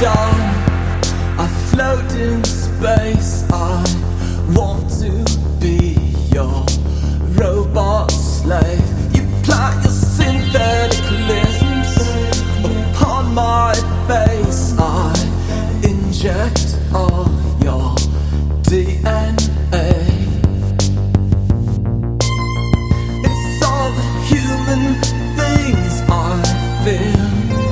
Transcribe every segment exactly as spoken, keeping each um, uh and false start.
done. I float in space. I want to be your robot slave. You plant your synthetic limbs upon my face. I inject all your D N A. It's all the human things I feel.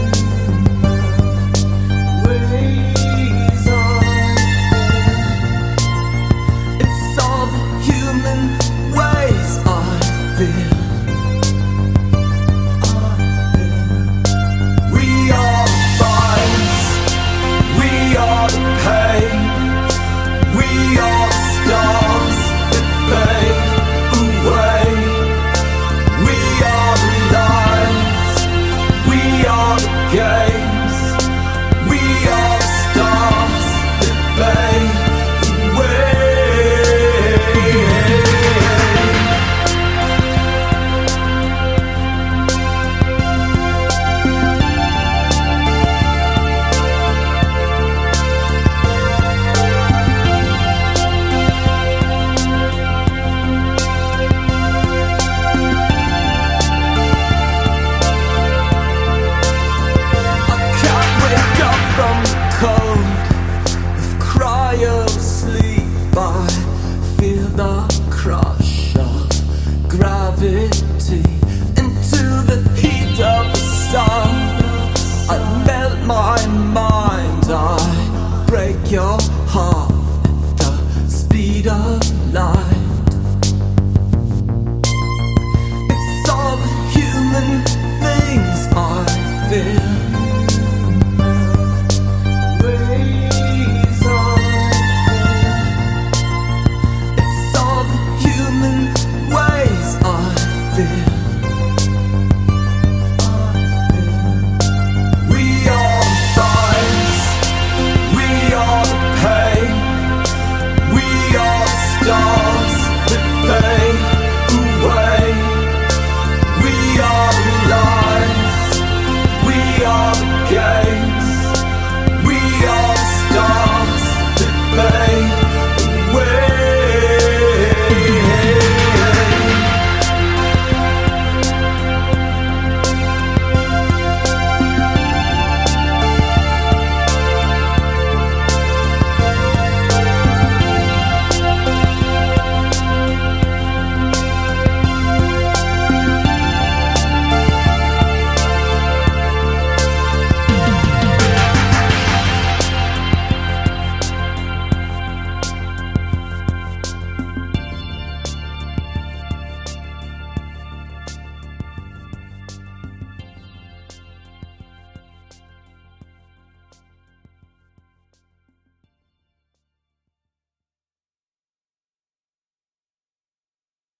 Crush of gravity into the heat of the sun. I melt my mind, I break your heart at the speed of light.